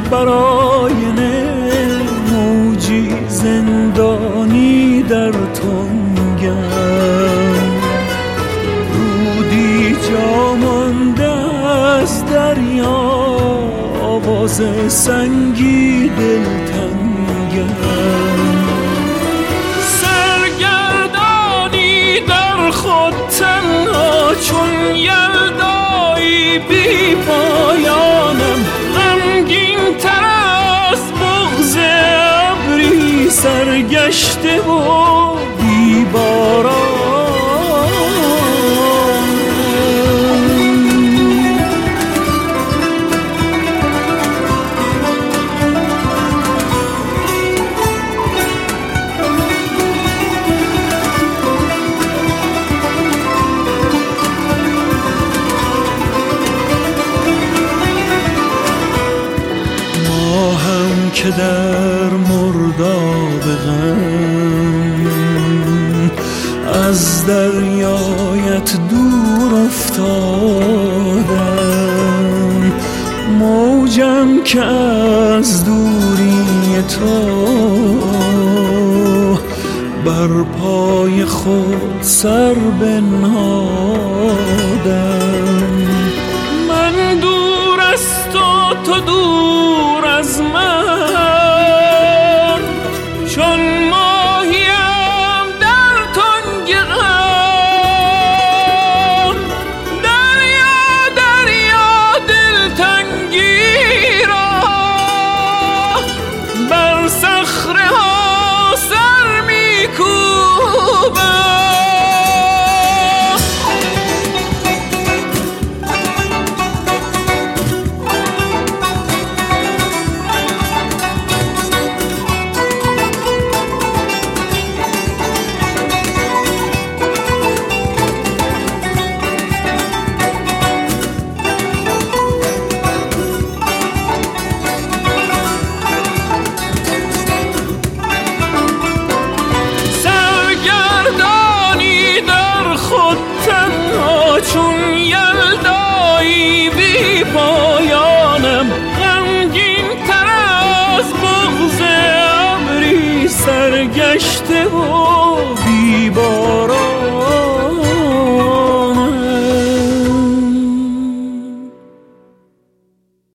بر آینه، موجی زندانی در تنگم، رودی جا مانده از دریا، آواز سنگی دلتنگم. سرگردانی در خود تنها چون یلدایی بی پایانم، غمگین تر از بغض ابری سرگشته و بی باران. که در مرداب غم از دریایت دور افتادم، موجم که از دوری تو بر پای خود سر بنهادم. من دور از تو دور از من، چون ماهیم در تنگ غم. دریا دریا دلتنگی را بر صخره ها سر می‌کوبم. چون یلدایی بی پایانم، غمگین تر از بغض ابری سرگشته و